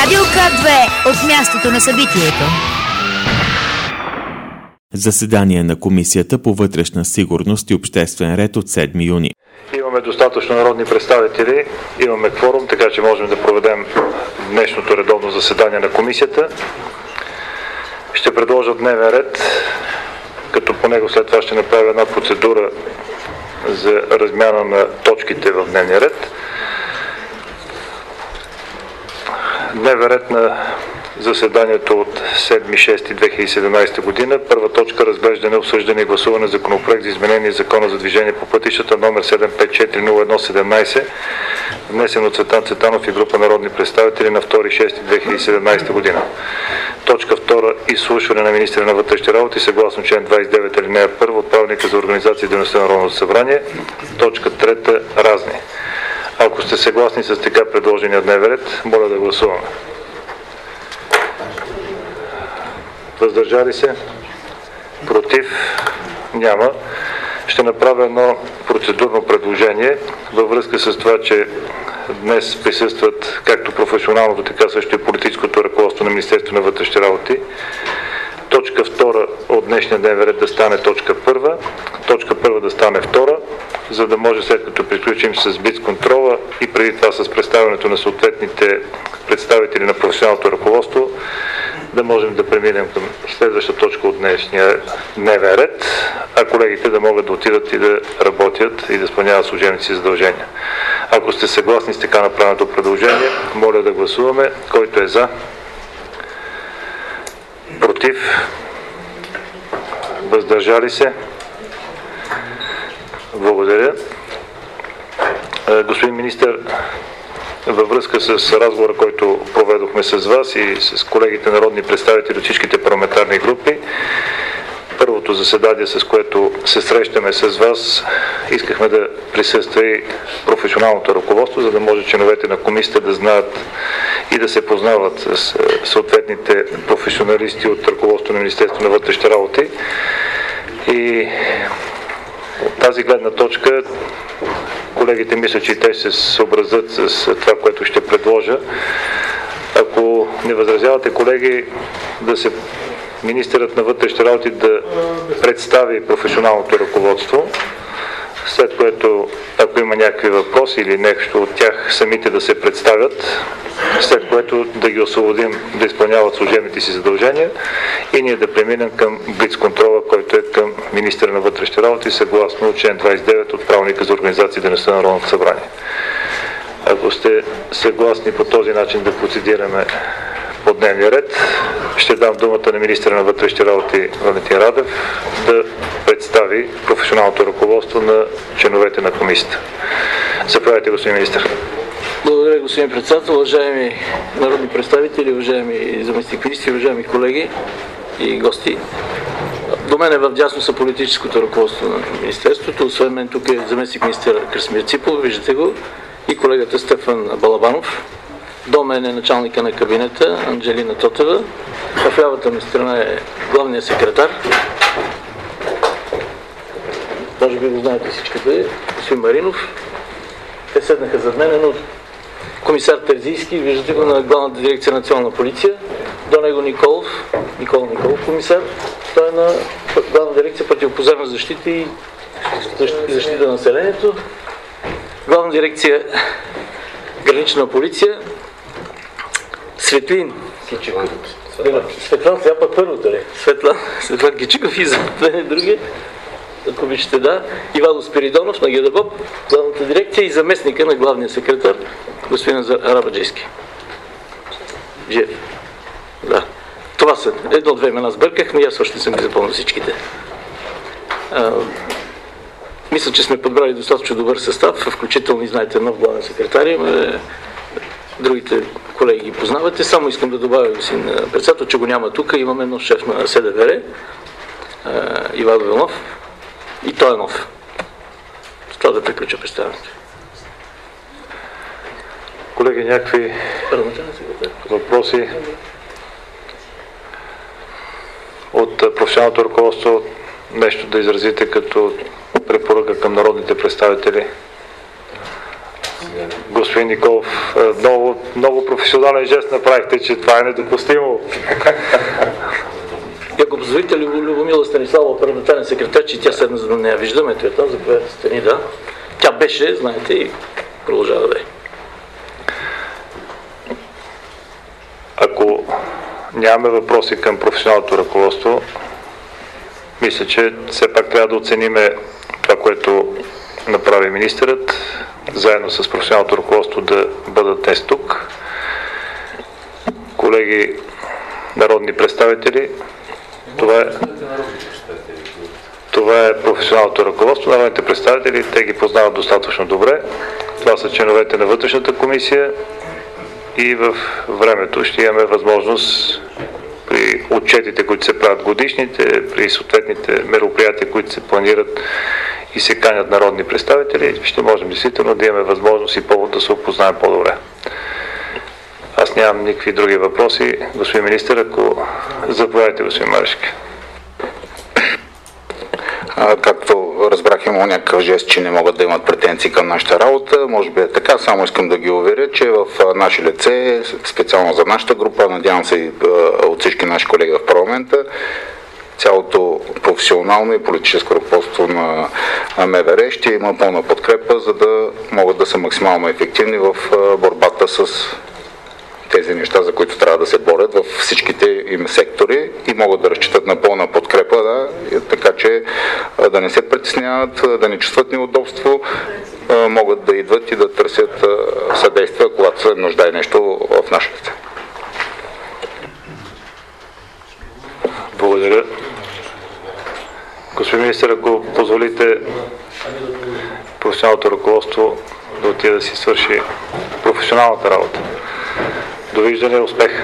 Радио К2 от мястото на събитието. Заседание на Комисията по вътрешна сигурност и обществен ред от 7 юни. Имаме достатъчно народни представители, имаме кворум, така че можем да проведем днешното редовно заседание на комисията. Ще предложа дневен ред, като по него след това ще направя една процедура за размяна на точките в дневния ред. Дневен ред на заседанието от 7.6.2017 година. Първа точка: разглеждане, обсъждане и гласуване законопроект за изменение Закона за движение по пътищата, номер 754-01-17, внесен от Цветан Цветанов и група народни представители на 2.6.2017 година. Точка 2. Изслушване на министъра на вътрешните работи съгласно член 29 алинея 1 от Правилника за организация и дейността на Народното събрание. Точка 3. Разни. Ако сте съгласни с така предложения дневен ред, моля да гласуваме. Въздържали се? Против? Няма. Ще направя едно процедурно предложение във връзка с това, че днес присъстват както професионалното, така също и политическото ръководство на Министерството на вътрешните работи. Точка 2 от днешния дневен ред да стане точка 1, точка 1 да стане 2, за да може, след като приключим с блицконтрола и преди това с представянето на съответните представители на професионалното ръководство, да можем да преминем към следваща точка от днешния дневен ред, а колегите да могат да отидат и да работят и да изпълняват служебните си задължения. Ако сте съгласни с така направеното предложение, моля да гласуваме. Който е за? Против? Въздържали се? Благодаря. Господин министър, във връзка с разговора, който проведохме с вас и с колегите народни представители от всичките парламентарни групи, първото заседание, с което се срещаме с вас, искахме да присъства и професионалното ръководство, за да може членовете на комисията да знаят и да се познават с съответните професионалисти от ръководството на Министерството на вътрешните работи. И от тази гледна точка колегите мисля, че те ще се съобразят с това, което ще предложа. Ако не възразявате, колеги, министърът на вътрешните работи да представи професионалното ръководство, след което, ако има някакви въпроси или нещо от тях, самите да се представят, след което да ги освободим да изпълняват служебните си задължения и ние да преминем към блицконтрола, който е към министъра на вътрешните работи, съгласно член 29 от Правилника за организация и дейността на Народното събрание. Ако сте съгласни по този начин да процедираме по дневния ред, ще дам думата на министъра на вътрешните работи Валентин Радев да представи професионалното ръководство на членовете на комисията. Заповядайте, господин министър. Благодаря, господин председател, уважаеми народни представители, уважаеми заместник-министри, уважаеми колеги и гости. До мен в дясно са политическото ръководство на Министерството. Освен мен тук е заместник-министър Красимир Ципов, виждате го, и колегата Стефан Балабанов. До мен е началника на кабинета Анджелина Тотева. В лявата ми страна е главният секретар. Може би го знаете всичките, господин Маринов. Те седнаха зад мен, но комисар Терзийски, виждате го, на Главната дирекция национална полиция. До него Никола Николов, комисар. Той е на Главна дирекция противопожарна защита и защита на населението. Главна дирекция гранична полиция. Светлин Кичиков. Светлан сега път първото ли? Светлан Кичиков и за мен други. Ако обичате, да. Ивайло Спиридонов на ГДБОП, главната дирекция, и заместника на главния секретар, господин Арабаджийски. Жив. Да. Това са едно-две имена сбърках, но аз още съм ги запомнил всичките. Мисля, че сме подбрали достатъчно добър състав, включително и знаете нов главен секретар. Другите колеги ги познавате. Само искам да добавя, господин председател, че го няма тук. Имаме нов шеф на СДВР, Ивайло Иванов, и той е нов. С това да приключа представянето. Колеги, някакви въпроси от професионалното ръководство, нещо да изразите като препоръка към народните представители? Господин Николов, много професионален жест направихте, че това е недопустимо. И ако позволите, Любомила Станислава, парламентарен секретар, че тя седна, за да не я виждаме, ето е там, заповядайте стани, да. Тя беше, знаете, и продължава да е. Ако нямаме въпроси към професионалното ръководство, мисля, че все пак трябва да оцениме това, което направи министърът, заедно с професионалното ръководство да бъдат днес тук. Колеги народни представители, това е професионалното ръководство. Народните представители, те ги познават достатъчно добре. Това са членовете на вътрешната комисия и в времето ще имаме възможност при отчетите, които се правят годишните, при съответните мероприятия, които се планират и се канят народни представители, ще можем действително да имаме възможност и повод да се опознаем по-добре. Аз нямам никакви други въпроси. Господин министър, ако заповядайте, господин Марешки. Както разбрах, има някакъв жест, че не могат да имат претенции към нашата работа. Може би е така, само искам да ги уверя, че в наше лице, специално за нашата група, надявам се и от всички наши колеги в парламента, цялото професионално и политическо ръководство на МВР ще има пълна подкрепа, за да могат да са максимално ефективни в борбата с тези неща, за които трябва да се борят във всичките им сектори и могат да разчитат на пълна подкрепа, да, така че да не се притесняват, да не чувстват неудобство, могат да идват и да търсят съдействие, когато се нуждае нещо в наше лице. Благодаря. Господин министър, ако позволите професионалното ръководство да отиде да си свърши професионалната работа. Довиждане, успех!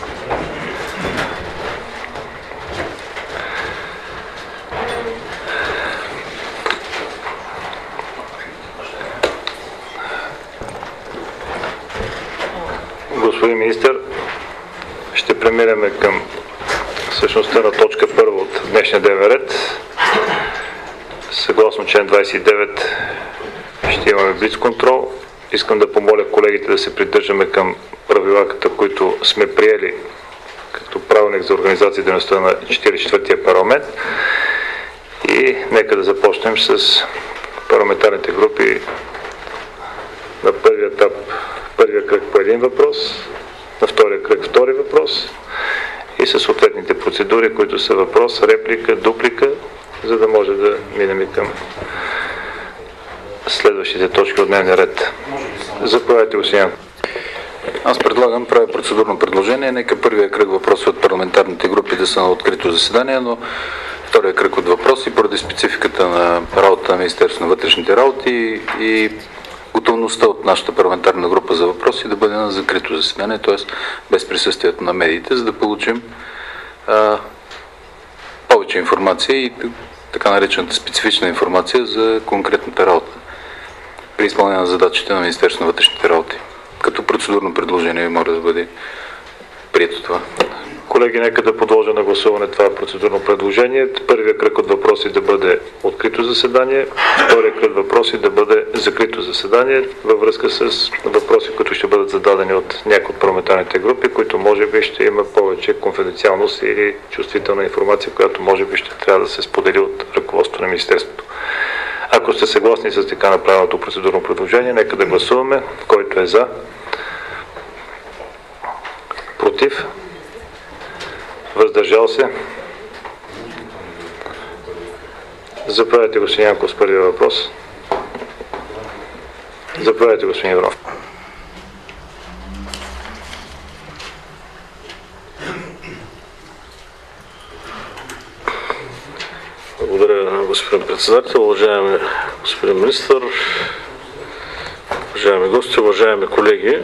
Господин министър, ще преминем към същността на точка 1 от днешния дневен ред. Съгласно член 29 ще имаме блицконтрол. Искам да помоля колегите да се придържаме към правилата, които сме приели като правилник за организация и дейността на 44-тия парламент. И нека да започнем с парламентарните групи на първия етап, първия кръг по един въпрос, на втория кръг втори въпрос и със съответните процедури, които са въпрос, реплика, дуплика, за да може да минем и към следващите точки от дневния ред. Заповядайте, господин. Аз правя процедурно предложение. Нека първия кръг въпроси от парламентарните групи да са на открито заседание, но втория кръг от въпроси, поради спецификата на работа на Министерството на вътрешните работи и готовността от нашата парламентарна група за въпроси да бъде на закрито заседание, т.е. без присъствието на медиите, за да получим повече информация и така наречената специфична информация за конкретната работа при изпълнение на задачите на Министерството на вътрешните работи. Като процедурно предложение може да бъде прието това. Колеги, нека да подложа на гласуване това процедурно предложение. Първият кръг от въпроси да бъде открито заседание, вторият кръг въпроси да бъде закрито заседание във връзка с въпроси, които ще бъдат зададени от някои от парламентарните групи, които може би ще има повече конфиденциалност или чувствителна информация, която може би ще трябва да се сподели от ръководството на Министерството. Ако сте съгласни с така направеното процедурно предложение, нека да гласуваме. Който е за? Против? Въздържал се? Заповядайте, господин Янков, с първия въпрос. Заповядайте, господин Иванов. Благодаря, господин председател, уважаеми господин министър, уважаеми гости, уважаеми колеги.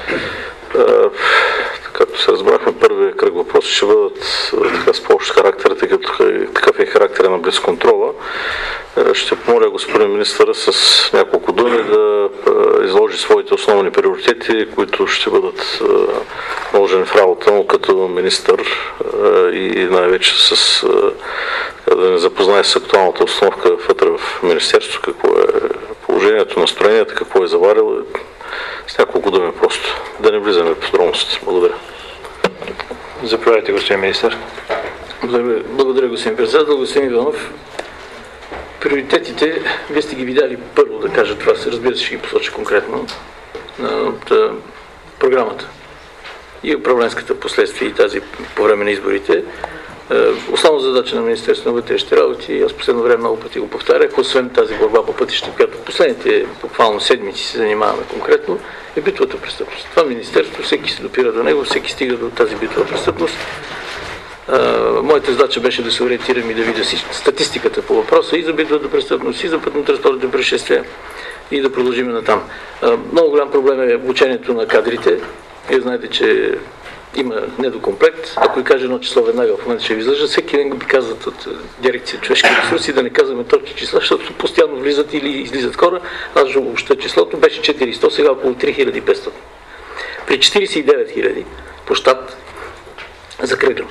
Както се разбрахме, първият кръг въпроси ще бъдат с по-общ характер, тъй като такъв е характер на блицконтрола. Ще помоля господин министъра с няколко думи да изложи своите основни приоритети, които ще бъдат наложени в работа му като министър и най-вече да ни запознае с актуалната обстановка вътре в Министерството, какво е положението, настроението, какво е заварило, С няколко думи просто. Да не влизаме в подробности. Благодаря. Заповядайте, господин министър. Благодаря, господин председател. Господин Иванов, приоритетите, вие сте ги видяли първо, да кажа това, разбира се, ще ги посоча конкретно, от програмата и управленската последствия и тази по време на изборите. Основна задача на Министерството на вътрешните работи, аз последно време много пъти го повтарях, освен тази борба по пътища, която последните буквално седмици се занимаваме конкретно, е битовата престъпност. Това министерство, всеки се допира до него, всеки стига до тази битова престъпност. Моята задача беше да се ориентирам и да видя статистиката по въпроса и за битовата престъпност, и за пътно-транспортните происшествия и да продължим натам. Много голям проблем е обучението на кадрите. Вие знаете, че има недокомплект. Ако ви кажа едно число, веднага в момента ще ви излъжа. Всеки ден би казват от дирекция човешки ресурси да не казваме точни числа, защото постоянно влизат или излизат хора. Аз ще обобща числото. Беше 400, сега около 3500. При 49 000 по щат закръглям.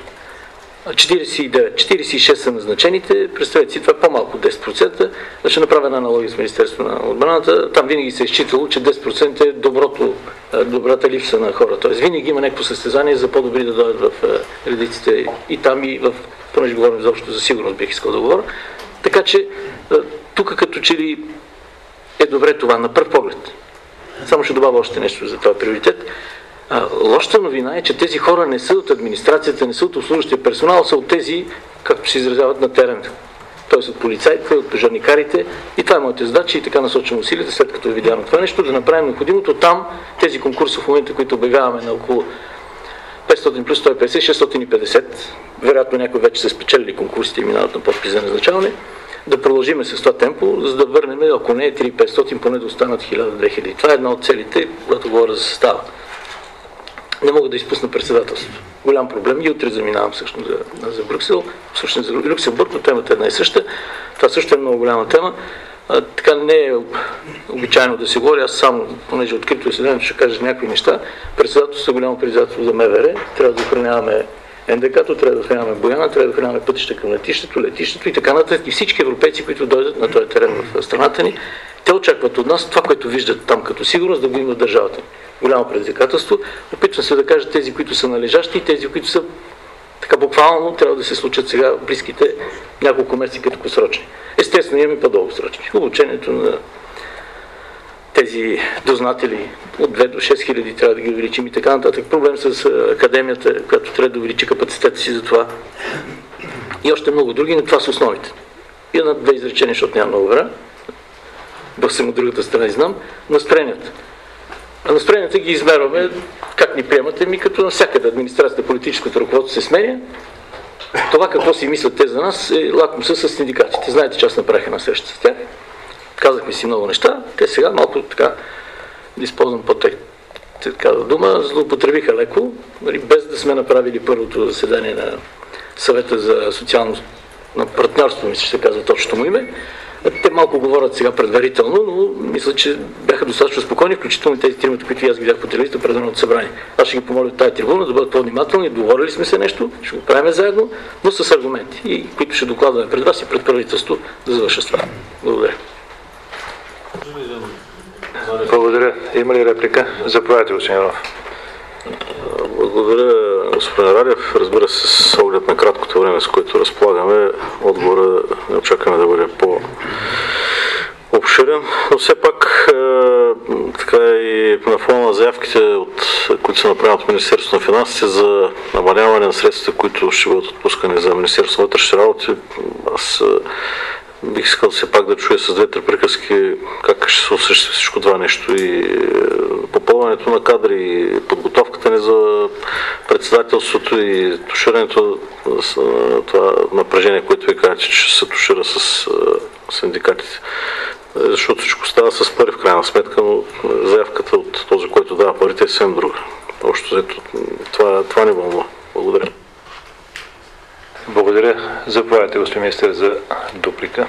46 са назначените, представете си, това е по-малко от 10%. Ще направя една аналогия с Министерството на отбраната. Там винаги се е считало, че 10% е добрата липса на хора. Тоест винаги има някакво състезание за по-добри да дойдат в редиците и там и в, понеже говорим заобщо за сигурност, бих искал да говоря. Така че тук като че ли е добре това на пръв поглед. Само ще добавя още нещо за това приоритет. Лошата новина е, че тези хора не са от администрацията, не са от обслужващия персонал, са от тези, както се изразяват, на терена. Т.е. от полицайите, от пожарникарите. И това е моята задача и така насочвам усилията, след като е видяно това нещо, да направим необходимото там, тези конкурси в момента, които обявяваме на около 500 плюс 150, 650, вероятно някои вече са спечелили конкурсите и минават на подпис за назначаване, да продължиме с това темпо, за да върнем, ако не е 3500, поне да останат 1000-2000. Това е една от целите, когато говоря за състава. Не мога да изпусна председателството. Голям проблем. И утре заминавам всъщност за Брюксел. Всъщност за Люксембург, но темата е една и съща. Това също е много голяма тема. Така не е обичайно да се говори. Аз само, понеже открито заседанието, ще кажа някакви неща. Председателството е голямо председателство за МВР. Трябва да охраняваме НДК-то, трябва да охраняваме Бояна, трябва да охраняваме пътища към летището и така нататък. И всички европейци, които дойдат на този терен в страната ни, те очакват от нас това, което виждат там като сигурност, да го има в държавата ни. Голямо предизвикателство. Опитвам се да кажа тези, които са належащи и тези, които са така буквално трябва да се случат сега в близките няколко месеца като посрочни. Естествено, имаме по-дългосрочни. Обучението на тези дознатели от 2 до 6 хиляди трябва да ги увеличим и така нататък. Проблем с академията, която трябва да увеличи капацитета си за това. И още много други, но това са основите. И една-две изречения, защото няма много време. Да съм от другата страна и знам. Настроенията. А настроенията ги измерваме, как ни приемате, като навсякъде администрацията, политическото ръководство се сменя. Това какво си мислят те за нас е лакмуса с синдикатите. Знаете, че аз направих една среща с тях. Казахме си много неща. Те сега малко така, да използвам по-така дума, злоупотребиха леко, без да сме направили първото заседание на съвета за социално партньорство, мисля, че се казва точното му име. Те малко говорят сега предварително, но мисля, че бяха достатъчно спокойни, включително тези тримата, които аз видях по телевизията пред Народното събрание. Аз ще ги помоля от тази трибуна да бъдат по-внимателни, договорили сме се нещо, ще го правим заедно, но с аргументи, и които ще докладваме пред вас и пред правителство да завърша с това. Благодаря. Благодаря. Има ли реплика? Заповядайте, господин Иванов. Благодаря, господин Радев. Разбира се, с оглед на краткото време, с което разполагаме, отговора не очакваме да бъде по-обширен, но все пак така и на фона на заявките, които се направят от Министерството на финансите за намаляване на средствата, които ще бъдат отпускани за Министерството на вътрешните работи, аз бих искал все пак да чуя с две-три приказки как ще се осъществи всичко това нещо и попълването на кадри, и подготовката ни за председателството и туширането на това напрежение, което ви казвате, че ще се тушира с синдикатите. Защото всичко става с пари в крайна сметка, но заявката от този, който дава парите, е съвсем друга. Общо взето това не вълнува. Благодаря. Благодаря. Заповядайте, господин министър, за дуплика.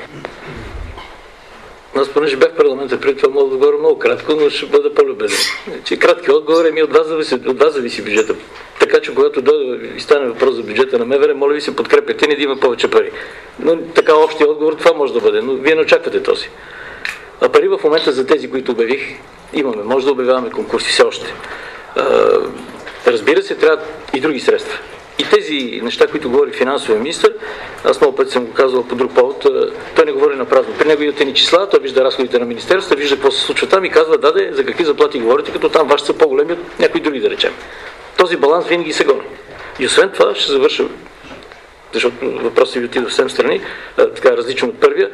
Аз понеже бях в парламента, преди това мога да говоря много кратко, но ще бъда по-любезен. Кратки отговор е от вас зависи бюджета. Така че когато дойде и стане въпрос за бюджета на МВР, моля ви се подкрепете ни да има повече пари. Но така общия отговор това може да бъде, но вие не очаквате този. А пари в момента за тези, които обявих, Имаме, може да обявяваме конкурси все още. Разбира се, трябва и други средства. И тези неща, които говори финансовия министър, аз много пъти съм го казвал по друг повод, той не говори на празно. При него идват ни числа, той вижда разходите на министерството, вижда какво се случва там и казва, за какви заплати говорите, като там вашите са по-големи от някои други, да речем. Този баланс винаги се гони. И освен това, ще завърша, защото въпросът ви отида в 7 страни, така различно от първия,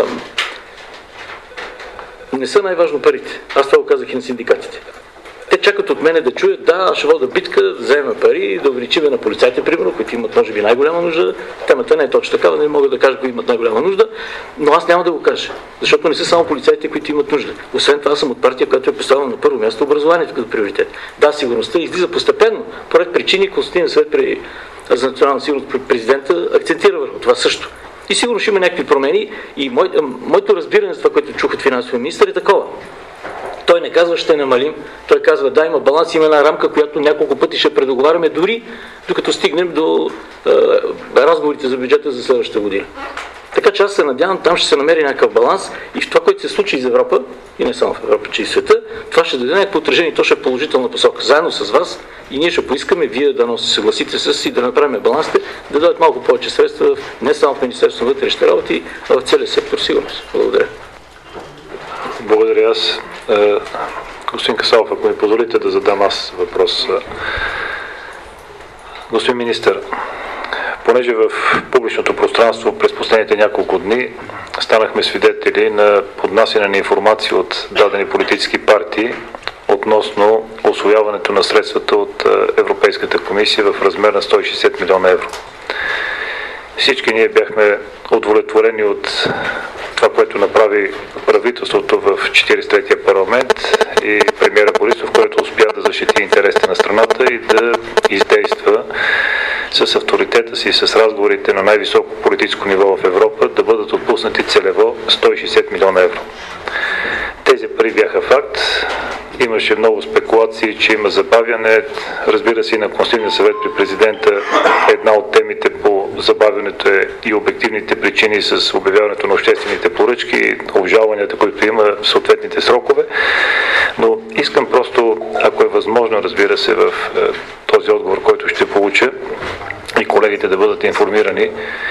не са най-важно парите. Аз това го казах и на синдикатите. Те чакат от мене да чуят, аз ще вода битка, да вземем пари, да увеличиме на полицайите, примерно, които имат може би най-голяма нужда. Темата не е точно такава, не мога да кажа, кои имат най-голяма нужда, но аз няма да го кажа, защото не са само полицайите, които имат нужда. Освен това, съм от партия, която е поставила на първо място образованието като приоритет. Да, сигурността излиза постепенно, поред причини, Конституционен съвет за национална сигурност при президента акцентира върху това също. И сигурно ще има някакви промени и моето разбиране за това, което чух от финансовия министър е такова. Той не казва, ще намалим, той казва, да, има баланс, има една рамка, която няколко пъти ще предоговаряме, дори докато стигнем до разговорите за бюджета за следващата година. Така че аз се надявам, там ще се намери някакъв баланс и в това, което се случи из Европа, и не само в Европа, че и в света, това ще даде някакво отражение, то ще е положителна посока. Заедно с вас и ние ще поискаме, вие да се съгласите с и да направим балансите, да дадат малко повече средства, не само в Министерството на вътрешните работи, а в целия сектор сигурност. Благодаря. Благодаря аз. Господин Касалов, ако ми позволите да задам аз въпрос. Господин министър, понеже в публичното пространство през последните няколко дни станахме свидетели на поднасяне на информация от дадени политически партии относно усвояването на средствата от Европейската комисия в размер на 160 милиона евро. Всички ние бяхме удовлетворени от това, което направи правителството в 43-я парламент и премиера Борисов, който успя да защити интересите на страната и да издейства с авторитета си и с разговорите на най-високо политическо ниво в Европа да бъдат отпуснати целево 160 милиона евро. Тези пари бяха факт. Имаше много спекулации, че има забавяне. Разбира се, и на Конституционния съвет при президента една от темите по забавянето е и обективните причини с обявяването на обществените поръчки, обжалванията, които има в съответните срокове. Но искам просто, ако е възможно, разбира се, в този отговор, който ще получа и колегите да бъдат информирани,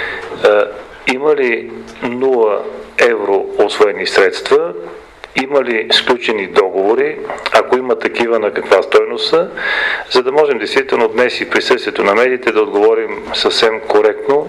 има ли 0 евро усвоени средства? Има ли сключени договори, ако има такива, на каква стойност са, за да можем действително днес и присъствието на медиите да отговорим съвсем коректно,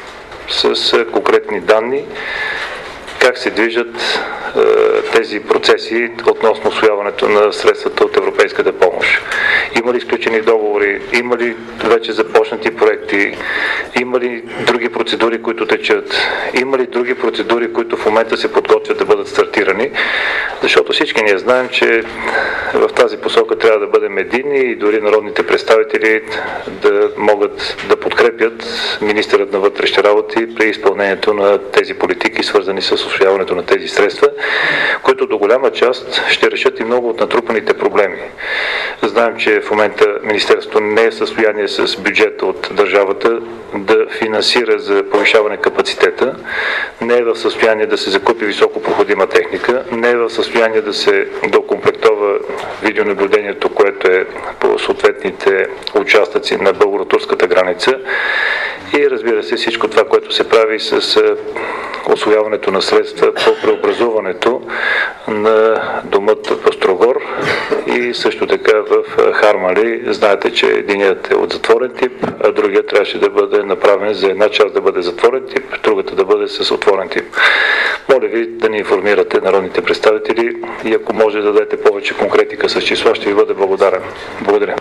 с конкретни данни, как се движат тези процеси относно усвояването на средствата от европейската помощ. Има ли сключени договори, има ли вече започнати проекти, има ли други процедури, които течат, има ли други процедури, които в момента се подготвят да бъдат стартирани, защото всички ние знаем, че в тази посока трябва да бъдем единни и дори народните представители да могат да подкрепят министърът на вътрешните работи при изпълнението на тези политики, свързани с усвояването на тези средства, които до голяма част ще решат и много от натрупаните проблеми. Знаем, че в момента Министерството не е в състояние с бюджета от държавата да финансира за повишаване капацитета, не е в състояние да се закупи високо проходима техника, не е в състояние да се докомплектова видеонаблюдението, което е по съответните участъци на българо-турската граница и разбира се всичко това, което се прави с усвояването на средства по преобразуването на домът в Пъстрогор и също така в Хармали. Знаете, че единият е от затворен тип, а другият трябваше да бъде направен за една част да бъде затворен тип, другата да бъде с отворен тип. Моля ви да ни информирате народните представители и ако може да дадете повече конкретика с числа, ще ви бъде благодарен. Благодаря.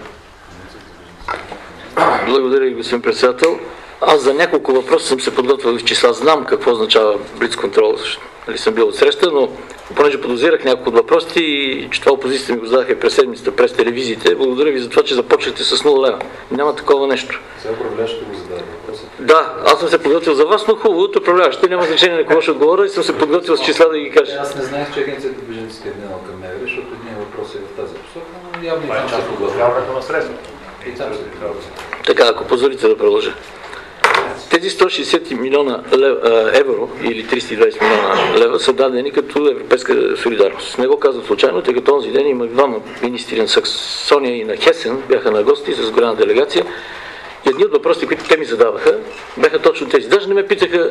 Благодаря ви, господин председател. Аз за няколко въпроса съм се подготвил в числа. Знам какво означава блицконтрол, нали съм бил от среща, но понеже подозирах няколко от въпросите и че това опозицията ми го задаха и през седмицата, през телевизиите, благодаря ви за това, че започнахте с 0 лева. Няма такова нещо. Сега управляващите го зададе въпроса. Да, аз съм се подготвил за вас, но хубавото управляващите няма значение на кого ще отговоря и съм се подготвил с числа да ги кажа. Аз не знаех, че агенцията бежанците е дневна към МВР, защото един въпрос е в тази посока, но явно и там се подготвя. На средството. И там се подготвя. Така, ако позволите да продължа. Тези 160 милиона евро или 320 милиона лева са дадени като европейска солидарност. Не го казват случайно, тъй като този ден има двама министри на Саксония и на Хесен, бяха на гости с голяма делегация. И едни от въпросите, които те ми задаваха, бяха точно тези. Даже не ме питаха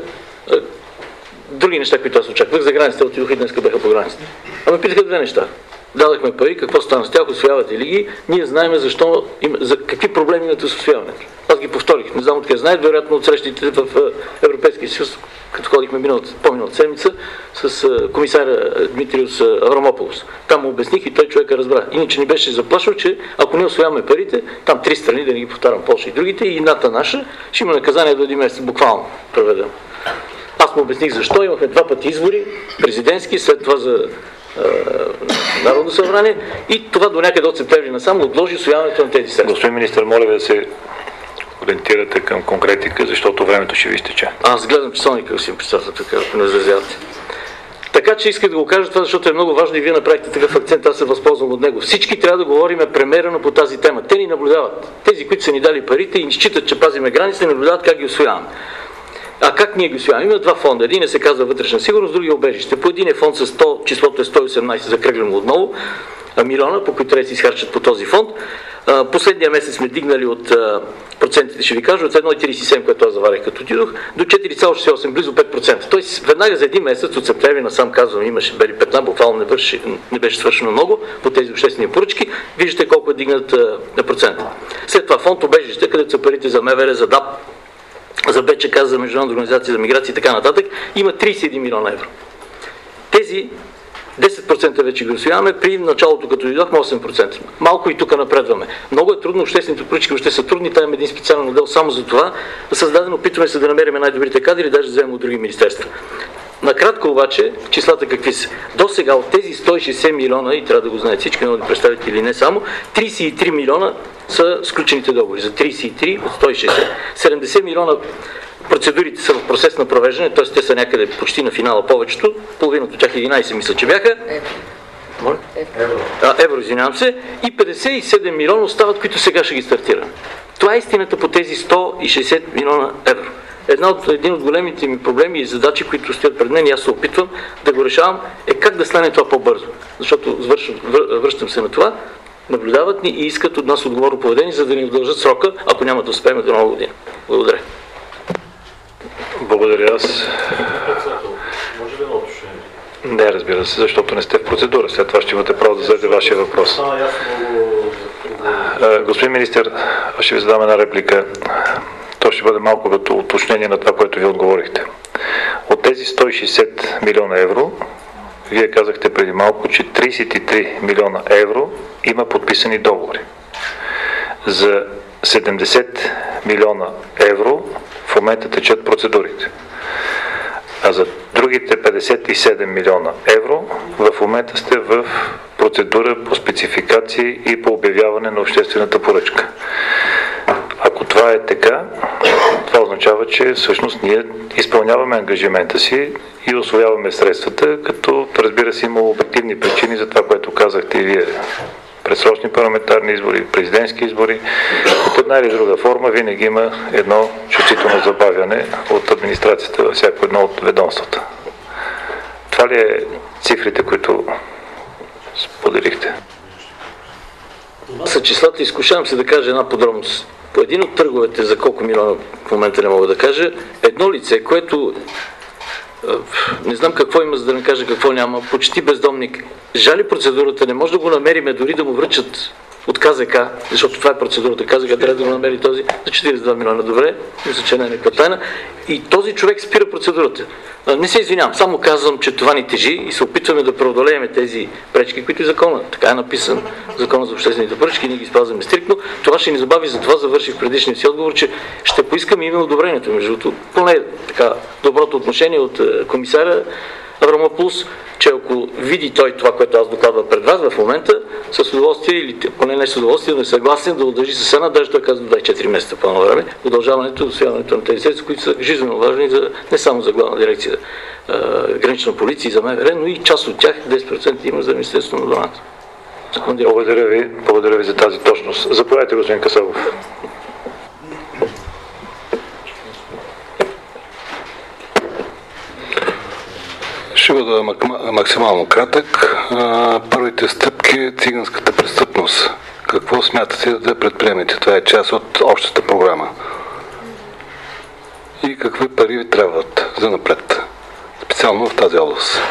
други неща, които аз очаквах. За границите отидох и днес бяха по границите. А ме питаха две неща. Дадахме пари, какво стана с тях, усвоявате ли ги? Ние знаем защо, за какви проблеми имате с усвояването. Аз ги повторих. Не знам откъде знаят, вероятно от срещите в Европейския съюз, като ходихме по-миналата седмица с комисаря Дмитриус Аврамополос. Там му обясних и той човека разбра. Иначе ни беше заплашил, че ако не усвояваме парите, там 3 страни, да не ги повтарям, Полша и другите, и едната наша, ще има наказание до 1 месец, буквално проведено. Аз му обясних защо. Имахме 2 пъти избори, президентски, след това за Народно събрание, и това до някъде от септември насам отложи усвояването на тези средства. Господин министър, моля ви да се ориентирате към конкретика, защото времето ще ви изтече. Аз гледам часовника, господин председател, така, ако не възразявате. Така че исках да го кажа това, защото е много важно и вие направихте такъв акцент, аз се възползвам от него. Всички трябва да говорим премерено по тази тема. Те ни наблюдават. Тези, които са ни дали парите и ни считат, че пазиме граници, наблюдават как ги усвояваме. А как ние ги усвояваме? Има 2 фонда. Един се казва вътрешна сигурност, другия обежище. По един фонд с 100, числото е 118, закръглено отново, милиона, по които трябва да се изхарчат по този фонд. Последния месец сме дигнали от процентите, ще ви кажа, от 1,37, което аз заварих като отидох, до 4,68, близо 5%. Тоест, веднага за един месец от септември насам, казвам, имаше бели петна, буквално не беше свършено много по тези обществени поръчки. Виждате колко е дигнат на процента. След това фонд обежище, където са парите за МВР, за ДАП, за БЧК, за Международна организация за миграция и така нататък, има 31 милиона евро. Тези 10% вече ги усвояваме, при началото, като дойдохме, 8%. Малко и тук напредваме. Много е трудно, обществените поръчки още са трудни, там има един специален модел само за това. Създадено, опитваме се да намерим най-добрите кадри, даже да вземем от други министерства. Накратко обаче, числата какви са? До сега от тези 160 милиона, и трябва да го знаят всички народни представители или не само, 33 милиона са сключените договори. За 33 от 160. 70 милиона процедурите са в процес на провеждане, т.е. те са някъде почти на финала повечето, половината от тях 11 мисля, че бяха. Евро, извинявам се. И 57 милиона остават, които сега ще ги стартираме. Това е истината по тези 160 милиона евро. Един от големите ми проблеми и задачи, които стоят пред мен и аз се опитвам да го решавам, е как да стане това по-бързо. Защото връщам се на това, наблюдават ни и искат от нас отговорно поведение, за да ни удължат срока, ако няма да успеем до нова година. Благодаря. Благодаря аз. Може ли да уточним? Не, разбира се, защото не сте в процедура. След това ще имате право да зададете вашия въпрос. Господин министър, ще ви задам една реплика. То ще бъде малко като уточнение на това, което ви отговорихте. От тези 160 милиона евро, вие казахте преди малко, че 33 милиона евро има подписани договори. За 70 милиона евро в момента течат процедурите. А за другите 57 милиона евро в момента сте в процедура по спецификации и по обявяване на обществената поръчка. Ако това е така, това означава, че всъщност ние изпълняваме ангажимента си и усвояваме средствата, като разбира се има обективни причини за това, което казахте и вие. Предсрочни парламентарни избори, президентски избори. От една или друга форма винаги има едно чувствително забавяне от администрацията във всяко едно от ведомствата. Това ли е цифрите, които споделихте? Това са числата. Изкушавам се да кажа една подробност. По един от търговете, за колко милиона в момента не мога да кажа, едно лице, което не знам какво има, за да не кажа какво няма, почти бездомник, жали процедурата, не може да го намериме, дори да му връчат от КЗК, защото това е процедурата, КЗК трябва да го намери този за 42 милиона, добре, мисля, че не е някаква тайна, и този човек спира процедурата. Не се извинявам, само казвам, че това ни тежи и се опитваме да преодолеем тези пречки, които и закона. Така е написан, закона за обществените поръчки, ние ги спазваме стриктно. Това ще ни забави, затова завърших предишния си отговор, че ще поискаме име одобрението, между другото, поне така доброто отношение от комисаря Аврамополос, че ако види той това, което аз докладвам пред вас в момента, с удоволствие или поне не с удоволствие, но е съгласен да удължи с една, даже той казва 24 месеца по едно време, удължаването и усвояването на тези средства, които са жизненно важни не само за главна дирекция гранична полиция и за МВР, но и част от тях, 10% има за Министерството на отбраната. Благодаря ви за тази точност. Заповядайте, господин Касабов. бъда максимално кратък. Първите стъпки е циганската престъпност. Какво смятате да предприемете? Това е част от общата програма. И какви пари ви трябват за напред? Специално в тази област.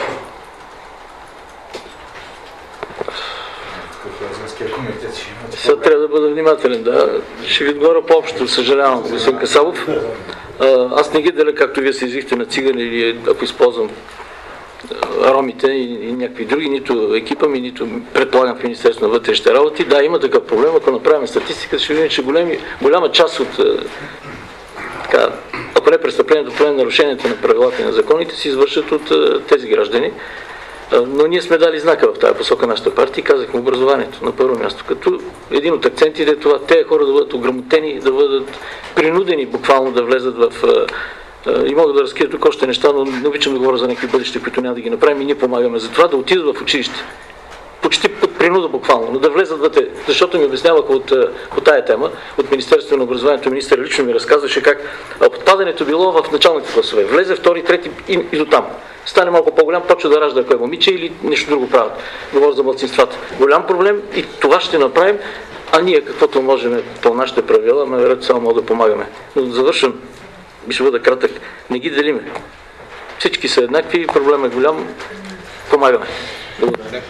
Сега трябва да бъда внимателен, да. Ще ви отговоря по-общо, съжалявам, господин Касабов. Аз не ги деля, както вие се изихте на цигани или ако използвам ромите и някакви други, нито екипа ми, нито предполагам в Министерството на вътрешните работи. Да, има такъв проблем. Ако направим статистика, ще видим, че голяма част от ако не престъплението, поне нарушението на правилата и на законите се извършат от тези граждани. Но ние сме дали знака в тази посока нашата партия и казахме образованието на първо място. Като един от акцентите е това, тези хора да бъдат ограмотени, да бъдат принудени буквално да влезат в... И мога да разкрия тук още неща, но не обичам да говоря за някакви бъдещи, които няма да ги направим и ние помагаме за това, да отидат в училище. Почти под принуда буквално, но да влезат вътре. Защото ми обясняваха от тая тема, от Министерството на образованието, министър лично ми разказваше как отпадането било в началните класове. Влезе втори, трети и до там. Стане малко по-голям, почва да ражда ако е момиче или нещо друго правят. Говоря за младсинствата. Голям проблем и това ще направим, а ние каквото можем по нашите правила, вероятно само мога да помагаме. Но да завършвам, ще бъда кратък, не ги делиме. Всички са еднакви, проблемът е голям, помагаме. Благодаря.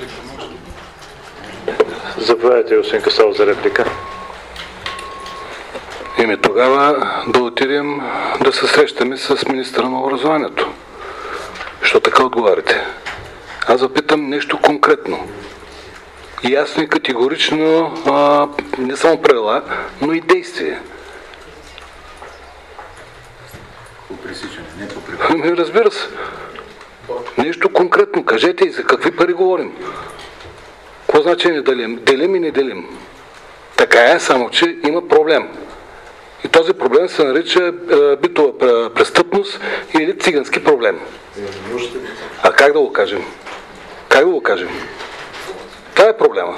Заповядайте, господин Касабов, за реплика. Име тогава да отидем да се срещаме с министъра на образованието. Що така отговаряте? Аз запитам нещо конкретно. Ясно и категорично, не само правила, но и действие. По пресичане, не по препоръка. Разбира се. Нещо конкретно. Кажете и за какви пари говорим. Какво значи не делим? Делим и не делим. Така е, само че има проблем. И този проблем се нарича битова престъпност или цигански проблем. А как да го кажем? Как да го кажем? Това е проблема.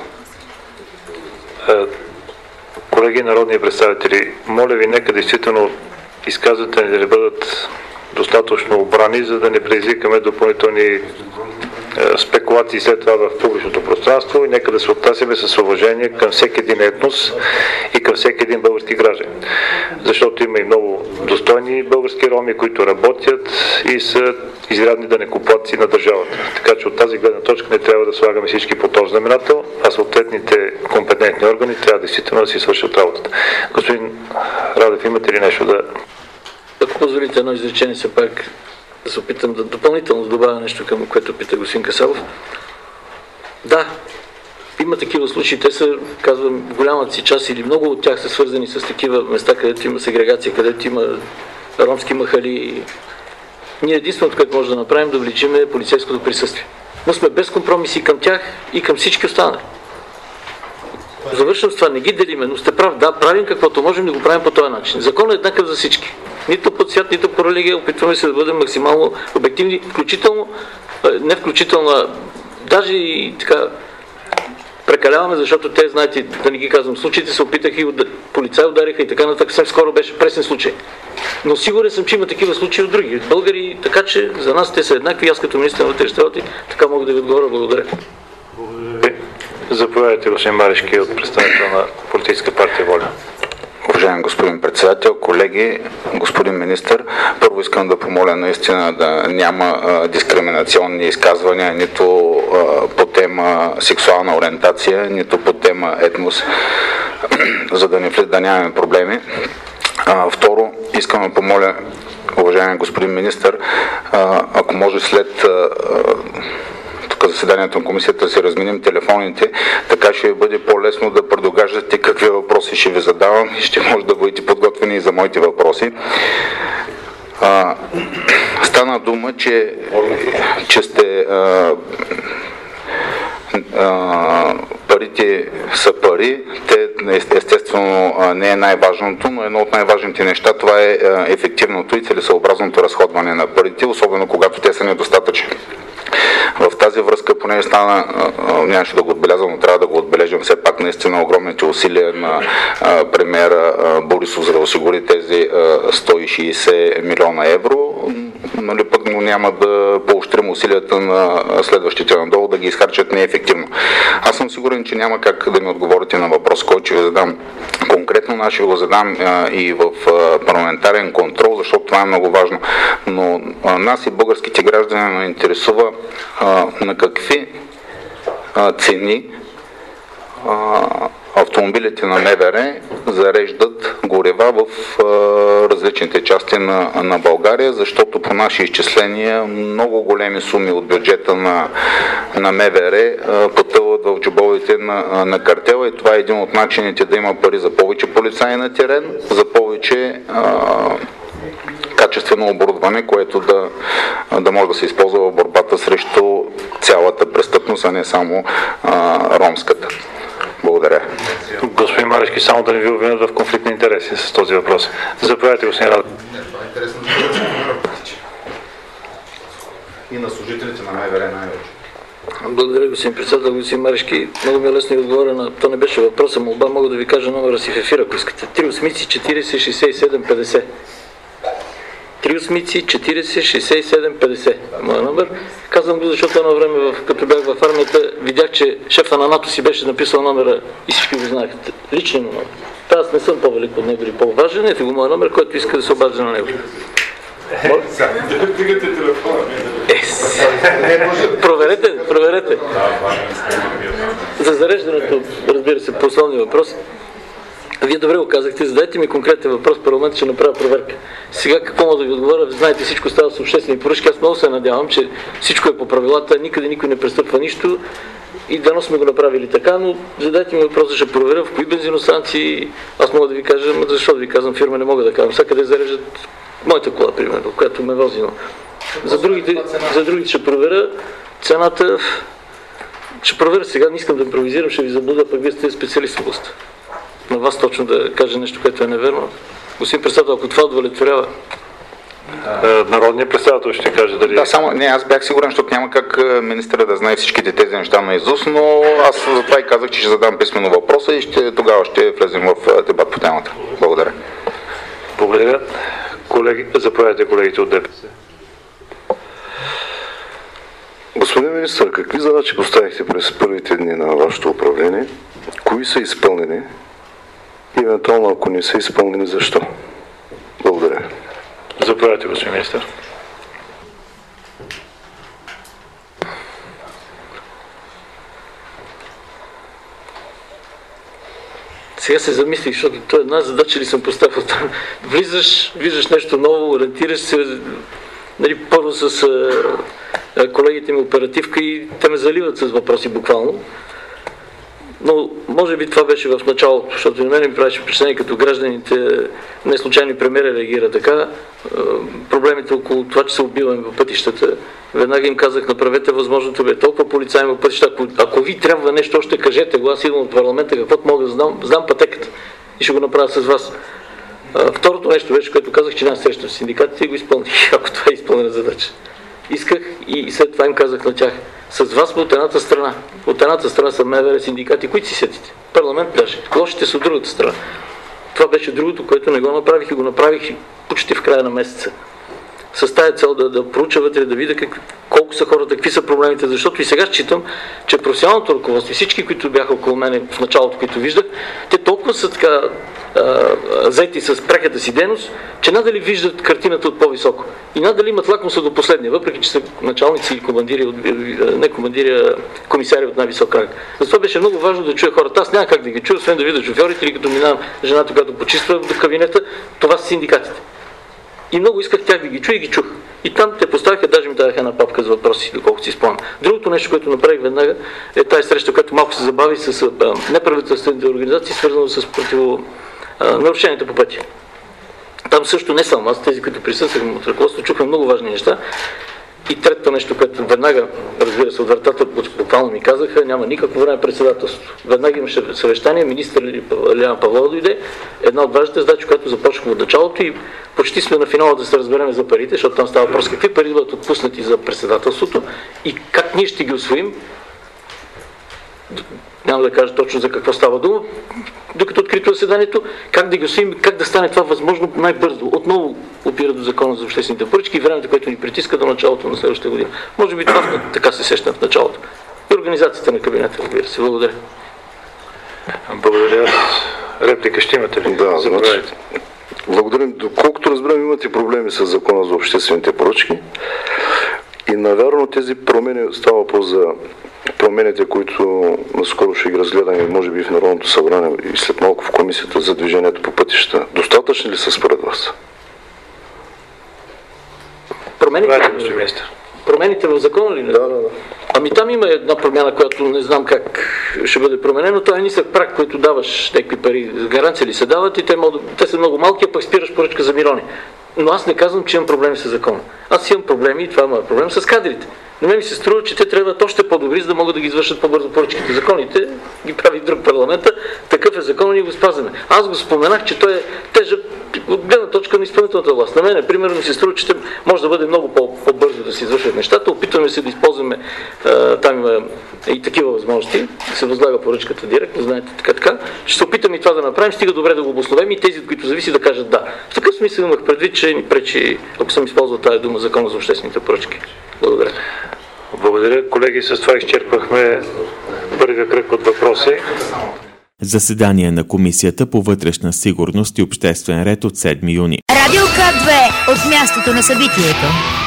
Колеги народни представители, моля ви, нека действително изказвате ни да бъдат достатъчно обрани, за да не предизвикаме допълнителни спекулации след това в публичното пространство и нека да се отнасяме с уважение към всеки един етнос и към всеки един български гражданин. Защото има и много достойни български роми, които работят и са изрядни данъкоплатци на държавата. Така че от тази гледна точка не трябва да слагаме всички по този знаменател, а съответните компетентни органи трябва действително да си свършат работата. Господин Радев, имате ли нещо да... Ако позволите едно изречение, все пак да се опитам да допълнително добавя нещо към което пита господин Касабов. Да, има такива случаи, те са, казвам, голямата си част или много от тях са свързани с такива места, където има сегрегация, където има ромски махали. Ние единственото, което може да направим, да увеличим полицейското присъствие. Но сме без компромиси към тях и към всички останали. Завършвам с това, не ги делиме, но сте прав, да, правим каквото можем да го правим по този начин. Законът е еднакъв за всички. Нито по цвят, нито по религия, опитваме се да бъдем максимално обективни, даже и така прекаляваме, защото те, знаете, да не ги казвам, случаите се опитах и полицаи удариха и така нататък, съвсем скоро беше пресен случай. Но сигурен съм, че има такива случаи от други българи, така че за нас те са еднакви. Аз като министър на вътрешните работи така мога да ви отговоря. Благодаря. Заповядайте, господин Марешки, от представител на Политическа партия ВОЛЯ. Уважаеми господин председател, колеги, господин министър, първо искам да помоля наистина да няма дискриминационни изказвания нито по тема сексуална ориентация, нито по тема етнос, за да нямаме проблеми. Второ, искам да помоля, уважаеми господин министър, ако може след заседанието на комисията си разменим телефоните, така ще бъде по-лесно да предогаждате какви въпроси ще ви задавам и ще може да бъдете подготвени и за моите въпроси. Стана дума, че сте парите са пари, те естествено не е най-важното, но едно от най-важните неща това е ефективното и целесъобразното разходване на парите, особено когато те са недостатъчни. В тази връзка, поне стана, нямаше да го отбелязвам, но трябва да го отбележим все пак наистина огромните усилия на премиера Борисов, за да осигури тези 160 милиона евро. нали, пък няма да поощрим усилията на следващите надолу да ги изхарчат неефективно. Аз съм сигурен, че няма как да ми отговорите на въпрос, който ще ви задам конкретно, аз ще го задам и в парламентарен контрол, защото това е много важно. Но нас и българските граждани ме интересува на какви цени автомобилите на МВР зареждат горива в различните части на България, защото по наши изчисления много големи суми от бюджета на МВР потъват в джобовете на картела и това е един от начините да има пари за повече полицаи на терен, за повече качествено оборудване, което да може да се използва в борбата срещу цялата престъпност, а не само ромската. Благодаря. Господин Марешки, само да не ви обвинят в конфликт на интереси с този въпрос. Заповядайте, господин Радев. Това е интересно и на служителите на МВР най-вече. Благодаря, господин председател. Господин Марешки, много ми е лесно да отговоря на... То не беше въпроса, молба, мога да ви кажа номера си в ефир, ако искате. 38406750. 38406750. Моя номер. Казвам го, защото едно време, като бях в армията, видях, че шефа на НАТО си беше написал номера и всички го знаеха. Личен номер. Аз не съм по-велик от него или по-важен. Ето го моя номер, който иска да се обажда на него. Проверете. За зареждането, разбира се, по основни въпроси. Вие добре го казахте, задайте ми конкретен въпрос, парламент ще направя проверка. Сега какво мога да ви отговоря? Знаете, всичко става с обществени поръчки. Аз много се надявам, че всичко е по правилата, никъде никой не престъпва нищо и дано сме го направили така, но задайте ми въпроса, ще проверя в кои бензиностанции. Аз мога да ви кажа, защо да ви казвам, фирма не мога да кажа. Всякъде зареждат моята кола, примерно, която ме вози. За другите ще проверя цената. Ще проверя сега, не искам да импровизирам, ще ви заблуда, пък вие сте специалист в областта. На вас точно да кажа нещо, което е неверно. Господин председател, ако това удовлетворява. Народният представител ще каже дали... Да, аз бях сигурен, защото няма как министъра да знае всичките тези неща наизуст, но аз затова и казах, че ще задам писмено въпроса и тогава ще влезем в дебат по темата. Благодаря. Благодаря. Колеги, заповядайте колегите от ДПС. Господин министър, какви задачи поставихте през първите дни на вашето управление? Кои са изпълнени? И евентуално, ако не са изпълнени, защо? Благодаря. Заповядайте, господин министър. Сега се замислих, защото това е една задача ли съм поставил там. Виждаш нещо ново, ориентираш се, нали, първо с колегите ми оперативка и те ме заливат с въпроси буквално. Но може би това беше в началото, защото на мен ми правеше впечатление, като гражданите, не случайно премиера реагира така, проблемите около това, че се убиваме по пътищата. Веднага им казах, направете възможното, бе, толкова полицаи по пътища, ако ви трябва нещо, още кажете го, аз идвам от парламента, каквото мога да знам пътеката и ще го направя с вас. Второто нещо беше, което казах, че няма среща с синдикатите и го изпълних, ако това е изпълнена задача. Исках и след това им казах на тях. С вас от едната страна. От едната страна са МВР, синдикати, които си сетите. Парламент даже. Лошите са от другата страна. Това беше другото, което не го направих и го направих почти в края на месеца. С тая цел да проуча вътре, да видя колко са хората, какви са проблемите, защото и сега считам, че професионалното ръководство, всички, които бяха около мене в началото, които виждах, те толкова са така заети с преката си дейност, че надали виждат картината от по-високо. И надали имат лакмуса до последния, въпреки че са началници или комисари от най-висок ранг. Затова беше много важно да чуя хората. Аз няма как да ги чуя, освен да видя шофьорите или като минавам жената, която почиства до кабинета, това са синдикатите. И много исках тях да ги чуя и ги чух. И там те поставиха, даже ми даваха една папка с въпроси, доколкото си спомням. Другото нещо, което направих веднага, е тази среща, която малко се забави с неправителствените организации, свързано с нарушенията по пътя. Там също не само аз, тези, които присъствахме от ръководството, чухме много важни неща. И третото нещо, което веднага, разбира се, от вратата буквално ми казаха, няма никакво време председателство. Веднага имаше съвещание, министър Лиляна Павлова дойде, една от важните задачи, която започнахме от началото и почти сме на финала да се разберем за парите, защото там става въпрос какви пари бъдат отпуснати за председателството и как ние ще ги усвоим. Няма да кажа точно за какво става дума, докато открито заседанието, как да ги освоим, как да стане това възможно най-бързо. Отново опира до Закона за обществените поръчки и времето, което ни притиска до началото на следващата година. Може би това така се сещам в началото. И организацията на кабинета, разбира се. Благодаря. Благодаря. Реплика ще имате ли? Да, значи, благодарим. Доколкото разбирам, имате проблеми с Закона за обществените поръчки и навярно тези промени, става въпрос за промените, които наскоро ще ги разгледаме, може би в Народното събрание и след малко в Комисията за движението по пътищата. Достатъчни ли са според вас? Промените в закона ли? Да. Ами там има една промяна, която не знам как ще бъде променено. Това е нисък праг, който даваш някакви пари. Гаранция ли се дават и те са много малки, а пък спираш поръчка за милиони. Но аз не казвам, че имам проблеми с закона. Аз имам проблеми и това е проблем с кадрите. Но мен ми се струва, че те трябва още по-добри, за да могат да ги извършат по-бързо поръчките. Законите ги прави друг парламент. Такъв е закон и ние го спазваме. Аз го споменах, че той е тежък от гледна точка на изпълнителната власт. На мен, примерно, ми се струва, че може да бъде много по-бързо да се извършват нещата. Опитваме се да използваме, там има и такива възможности, да се възлага поръчката директно, знаете, така. Ще се опитаме и това да направим, стига добре да го обосновем и тези, от които зависи, да кажат да. В такъв смисъл имах предвид, че ни пречи, ако съм използвал тази дума, Закона за обществените поръчки. Благодаря. Благодаря, колеги. С това изчерпахме първия кръг от въпроси. Заседание на Комисията по вътрешна сигурност и обществен ред от 7 юни. Радио К2 от мястото на събитието.